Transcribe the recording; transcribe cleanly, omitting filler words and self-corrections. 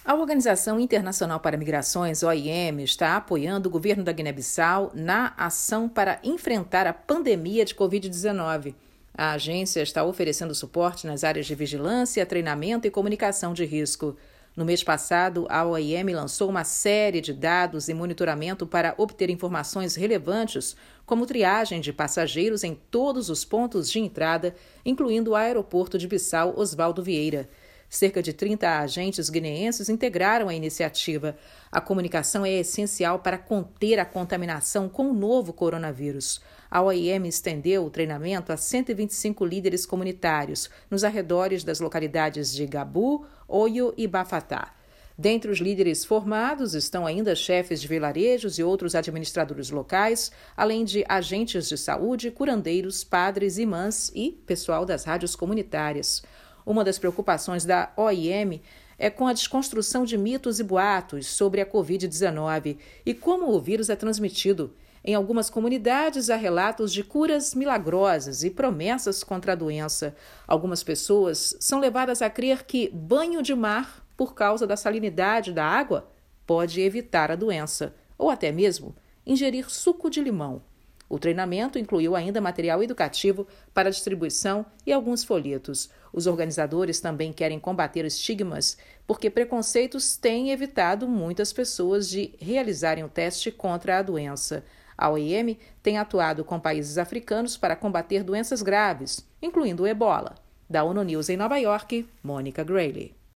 A Organização Internacional para Migrações, OIM, está apoiando o governo da Guiné-Bissau na ação para enfrentar a pandemia de Covid-19. A agência está oferecendo suporte nas áreas de vigilância, treinamento e comunicação de risco. No mês passado, a OIM lançou uma série de dados e monitoramento para obter informações relevantes, como triagem de passageiros em todos os pontos de entrada, incluindo o aeroporto de Bissau Oswaldo Vieira. Cerca de 30 agentes guineenses integraram a iniciativa. A comunicação é essencial para conter a contaminação com o novo coronavírus. A OIM estendeu o treinamento a 125 líderes comunitários, nos arredores das localidades de Gabu, Oio e Bafatá. Dentre os líderes formados estão ainda chefes de vilarejos e outros administradores locais, além de agentes de saúde, curandeiros, padres, imãs e pessoal das rádios comunitárias. Uma das preocupações da OIM é com a desconstrução de mitos e boatos sobre a Covid-19 e como o vírus é transmitido. Em algumas comunidades, há relatos de curas milagrosas e promessas contra a doença. Algumas pessoas são levadas a crer que banho de mar, por causa da salinidade da água, pode evitar a doença, ou até mesmo ingerir suco de limão. O treinamento incluiu ainda material educativo para distribuição e alguns folhetos. Os organizadores também querem combater estigmas, porque preconceitos têm evitado muitas pessoas de realizarem o teste contra a doença. A OIM tem atuado com países africanos para combater doenças graves, incluindo o ebola. Da ONU News em Nova York, Mônica Grayle.